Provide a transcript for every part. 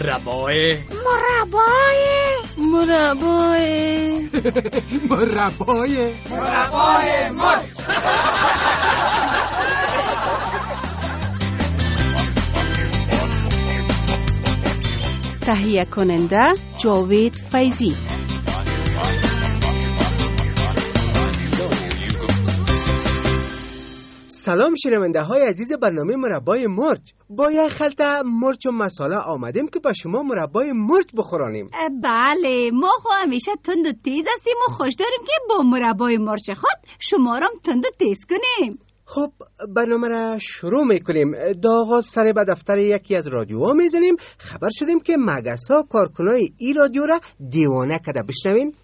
مربای مرچ. تهیه کننده جاوید فیضی. سلام شنونده های عزیز برنامه مربای مرچ. با یک خلطه مرچ و مساله آمدیم که با شما مربای مرچ بخورانیم. بله، ما همیشه تند و تیز هستیم و خوش داریم که با مربای مرچ خود شما را تند و تیز کنیم. خب برنامه را شروع میکنیم. آغاز سر به دفتر یکی از رادیوها میزنیم. خبر شدیم که مگس ها کارکنای این رادیو را دیوانه کرده. بشنوین.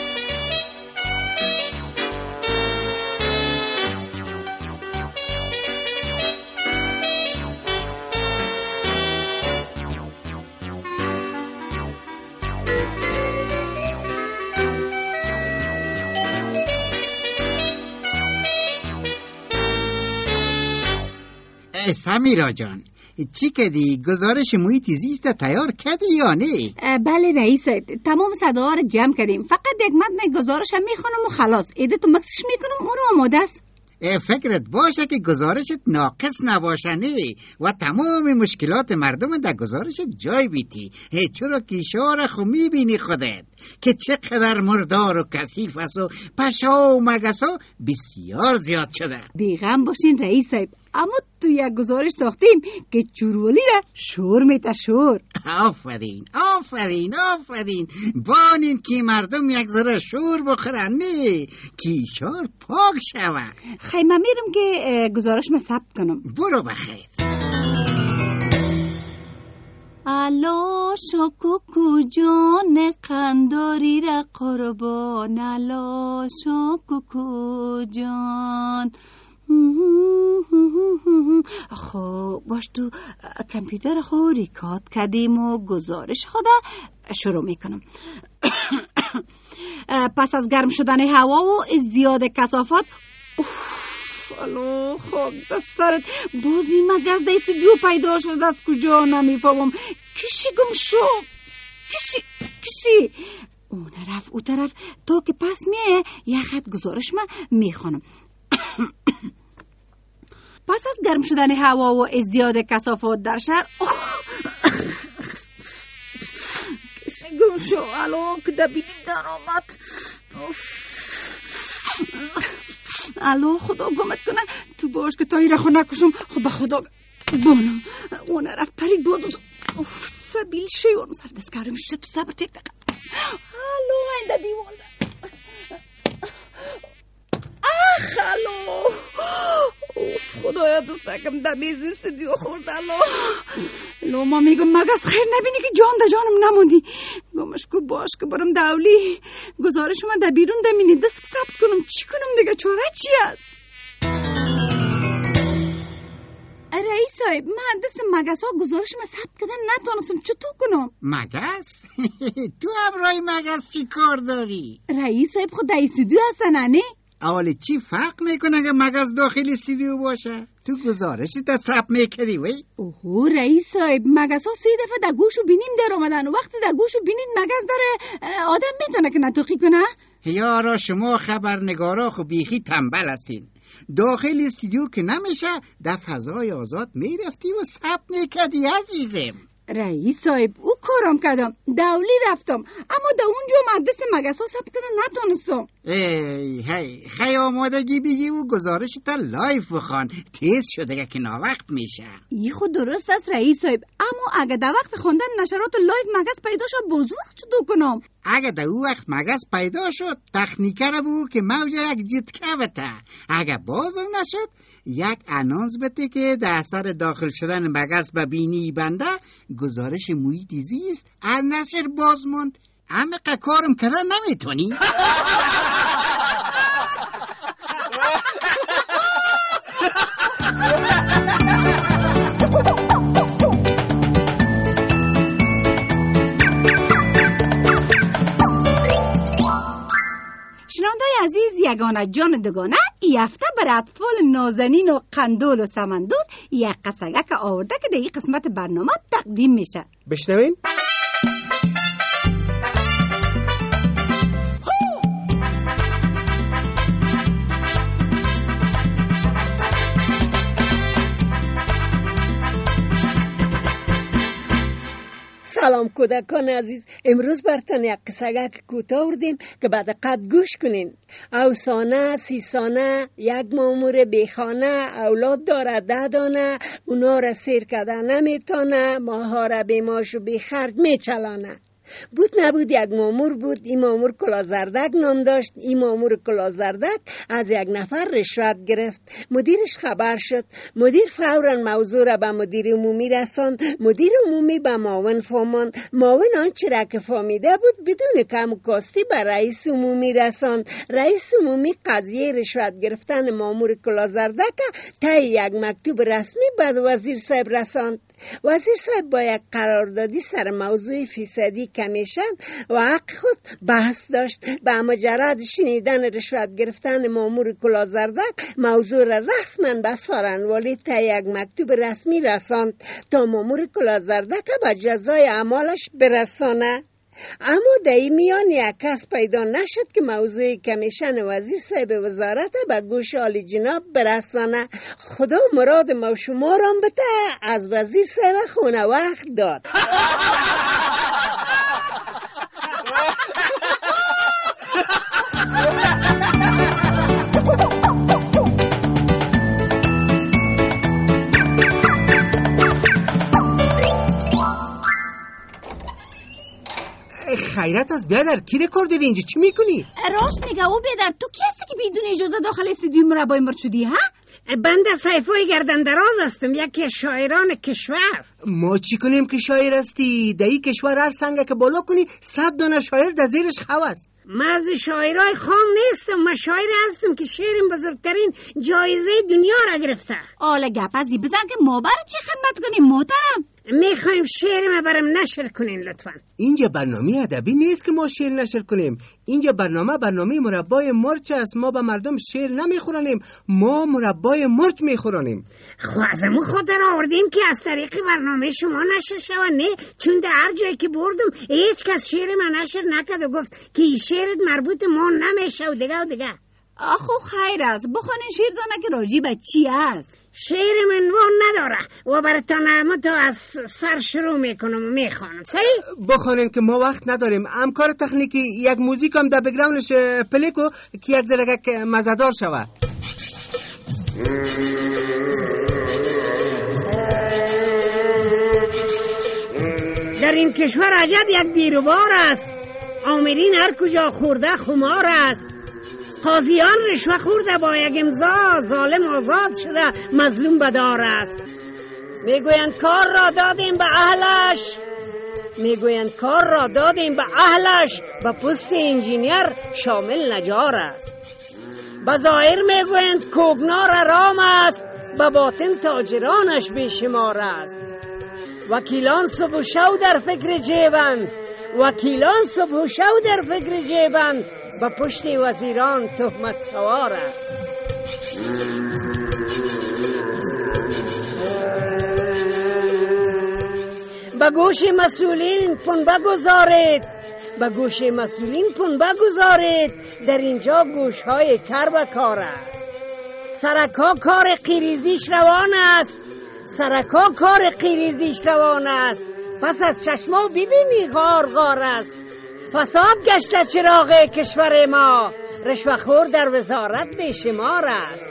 سمیرا جان، چی کردی؟ گزارش محیط زیست تیار کردی یا نه؟ بله رئیس صاحب، تمام صداها رو جمع کردیم. فقط یک متن گزارش هم میخونم و خلاص. ایده تو مکسش میکنم، اون رو آماده است. فکرت باشه که گزارشت ناقص نباشه نه و تمام مشکلات مردم در گزارشت جای بیتی. چرا کشار خو میبینی خودت که چقدر مردار و کثیف است و پشا و مگسا بسیار زیاد شده. بیغم باشین رئیس صاحب، اما تو یک گزارش ساختیم که چورولی را شور میته شور. آفرین آفرین آفرین. بانین که مردم یک ذره شور بخورن نه کیشار پاک شود. خیلی من میرم که گزارش ما ثبت کنم. برو بخیر. الا شکوکو جان قنداری را قربان، الا شکوکو جان. خب باش، تو کامپیوتر خود ریکارد کردیم و گزارش خود شروع میکنم. پس از گرم شدن هوا و ازدیاد کثافت، الو خب دست سرت بازی مگس در استودیو پیدا شد، از کجا نمیفهمم. کشی گم شو، کشی اون طرف او طرف تا که پس میه یه خط گزارش من میخونم. پس از گرم شدن هوا و ازدیاد کثافات در شهر، کشی گم شو الو که دبینی در آمد. الو خدا گمت کنه تو باش که تا ای رخو نکشم. خب به خدا بانم اون رفت پرید بود. سبیل شیون سر دستکارم شد تو صبر تک دقیقه. الو اینده دیوان الو خدایا دوست نکم دمیز استودیو خورد. الو ما میگم مگس خیر نبینی که جان در جانم نموندی. گمش کو باش که برم دولی گزارش من در بیرون دمینی دست ثبت کنم. چی کنم دیگه؟ چاره چی است؟ رئیس صاحب، من دست مگس ها گزارش من ثبت کردن نتونستم. چطور کنم؟ مگس؟ تو همراه مگس چی کار داری؟ رئیس صاحب خود در استودیو هستن نه؟ اولی چی فرق میکنه که مگس داخل استودیو باشه؟ تو گزارشی تا ثبت میکردی وی؟ اوه رئیس صاحب، مگس ها 3 دفعه در گوش و بینیم در آمدن و وقتی در گوش و بینیم مگس داره آدم میتونه که نطوقی کنه؟ یارا شما خبرنگارا خو بیخی تنبل هستین. داخل استودیو که نمیشه در فضای آزاد میرفتی و ثبت میکردی عزیزم. رئیس صاحب او کارم کردم، دولی رفتم، اما در اونجا مدرس مگس ها ثبت کردن نتونستم. هی خی آمادگی بگی و گزارش تا لایف بخوان، تیز شده که ناوقت میشه. ای خود درست است رئیس صاحب، اما اگه در وقت خواندن نشرات لایف مگس پیدا شد بازو وقت چطور کنم؟ اگه در او وقت مگس پیدا شد تکنیکه رو بگو که موجه یک جتکه بته. اگه بازم نشد یک انانس بده که در اثر داخل شدن مگس به بینی بنده گزارش محیط زیست از نشر بازموند. عمق کارم کردن نمیتونی؟ شنونده‌های عزیز، یگانه جان دوگانه یفته بر اطفال نازنین و قندول و سمندور یک قصگک آورده که در این قسمت برنامه تقدیم میشه. بشنوین. سلام کودکان عزیز، امروز برتان یک قصه کوتاه آوردیم که بعد قد گوش کنین. اوسانه 30 سانه یک مامور بیخانه، اولاد داره 10 دانه، اونا را سیر کده نمیتانه، ماها را بی ماش و بی خرج میچلانه. بود نبود یک مامور بود، این مامور کلازردک نام داشت. این مامور کلازردک از یک نفر رشوت گرفت. مدیرش خبر شد. مدیر فوراً موضوع را به مدیر عمومی رساند. مدیر عمومی به معاون فهماند. معاون آنچه را که فهمیده بود بدون کم و کاستی به رئیس عمومی رساند. رئیس عمومی قضیه رشوت گرفتن مامور کلازردک طی یک مکتوب رسمی به وزیر صاحب رساند. وزیر صاحب با یک قراردادی سر موضوع فیصدی کمیشن و حق خود بحث داشت. به مجرد شنیدن رشوت گرفتن مامور کلازردک موضوع را رسما به سارنوالی تا یک مکتوب رسمی رساند تا مامور کلازردک به جزای اعمالش برسانه. اما در این میان یک کس پیدا نشد که موضوع کمیشن وزیر صاحب وزارت به گوش عالی جناب برسانه. خدا مراد ما شما را بده، از وزیر صاحب خونه وقت داد. خیرت از بیادر کی رکورد داری اینجا؟ چی میکنی؟ راست میگه او بیادر، تو کی هستی که بدون اجازه داخل استودیوی مربای مرد شدی ها؟ بنده سیفای گردن دراز هستم، یکی شاعران کشور. ما چی کنیم که شاعر هستی؟ در این کشور هر سنگه که بالا کنی 100 دانه شاعر در زیرش خواست. من از شاعرای خام نیستم، من شاعر هستم که شعرم بزرگترین جایزه دنیا را گرفته. آله گپ ازی بزن که ما برای چی خدمت کنیم محترم؟ میخوایم شعر برام نشر کنین لطفا. اینجا برنامه ادبی نیست که ما شعر نشر کنیم. اینجا برنامه مربای مرچ است. ما به مردم شعر نمیخورانیم، ما مربای مرچ میخورانیم. خب از امون خاطر آوردیم که از طریق برنامه شما نشر شود. نه چون در هر جایی که بردم هیچ کس شعر من نشر نکرد و گفت که این شعرت مربوط ما نمیشه و دیگه. آخو خیر است، بخونین شعر دانه که راجی به چی است. شعر من وان نداره و براتان ما تو از سر شروع میکنم و میخوانم. صحیح؟ بخونین که ما وقت نداریم. همکار تکنیکی یک موزیک هم در بگراونش پلی کو که یک ذره مزدار شود. در این کشور عجب یک بیروبار است، آمرین هر کجا خورده خمار است. قاضیان رشوه خورده با یک امضا، ظالم آزاد شده مظلوم بدار است. میگویند کار را دادیم به اهلش، به پست انجینیر شامل نجار است. به ظاهر میگویند کوگنار رام است، به باطن تاجرانش بیشمار است. وکیلان صبح و شو در فکر جیبند، با پشت وزیران تهمت سوار است. به گوش مسئولین پنبه گذارید، در اینجا گوشهای کر به کار است. سرکا کار قیریزیش روان است، پس از چشما ببینی غار است. فساد گشته چراغ کشور ما، رشوه‌خور در وزارت بیشمار است.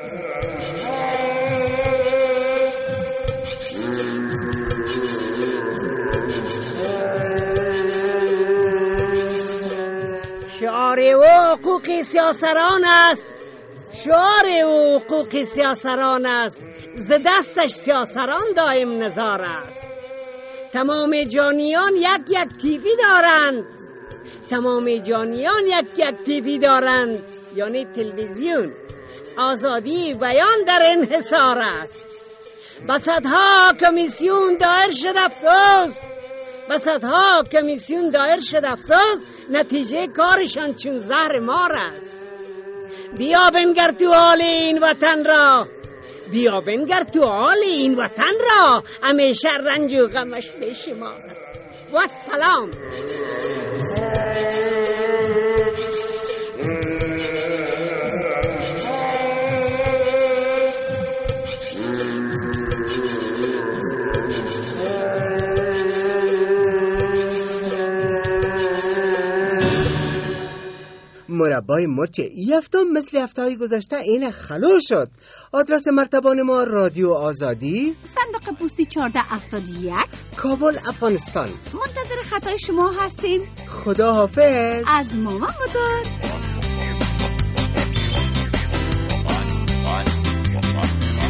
شعار و حقوق سیاسران است، ز دستش سیاسران دائم نزار است. تمام جانیان یک تیوی دارند، یعنی تلویزیون. آزادی بیان در انحصار است. بسدها کمیسیون دایر شد افسوس، نتیجه کارشان چون زهر مار است. بیا بنگر تو حال این وطن را، بیا بنگر تو حال این وطن را، همیشه رنج و غمش به شماست. و سلام. مربای مرچ ای هفته مثل هفته‌های گذشته این خلو شد. آدرس مرتبان ما رادیو آزادی، صندوق پستی 1471، کابل، افغانستان. منتظر خطای شما هستیم. خدا حافظ. از مامان بزرگ.